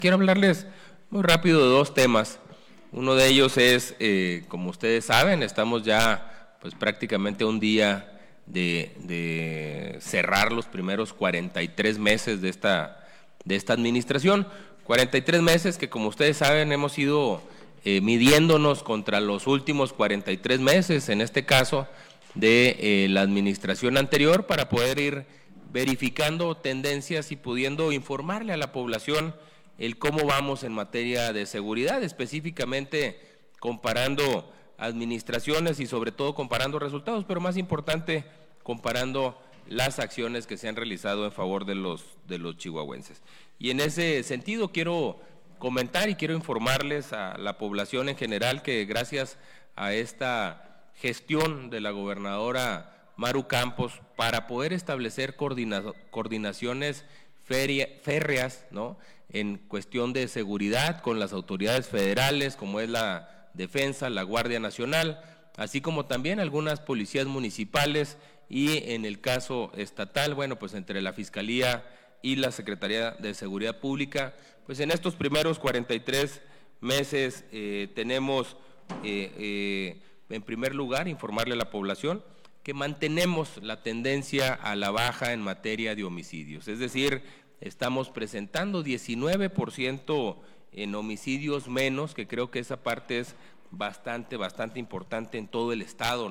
Quiero hablarles muy rápido de dos temas. Uno de ellos es, como ustedes saben, estamos ya pues prácticamente a un día de cerrar los primeros 43 meses de esta administración. 43 meses que, como ustedes saben, hemos ido midiéndonos contra los últimos 43 meses, en este caso de la administración anterior, para poder ir verificando tendencias y pudiendo informarle a la población el cómo vamos en materia de seguridad, específicamente comparando administraciones y sobre todo comparando resultados, pero más importante, comparando las acciones que se han realizado en favor de los chihuahuenses. Y en ese sentido quiero comentar y quiero informarles a la población en general que gracias a esta gestión de la gobernadora Maru Campos para poder establecer coordinaciones férreas, ¿no?, en cuestión de seguridad con las autoridades federales, como es la Defensa, la Guardia Nacional, así como también algunas policías municipales y en el caso estatal, bueno, pues entre la Fiscalía y la Secretaría de Seguridad Pública, pues en estos primeros 43 meses tenemos, en primer lugar, informarle a la población que mantenemos la tendencia a la baja en materia de homicidios, es decir, estamos presentando 19% en homicidios menos, que creo que esa parte es bastante importante en todo el estado.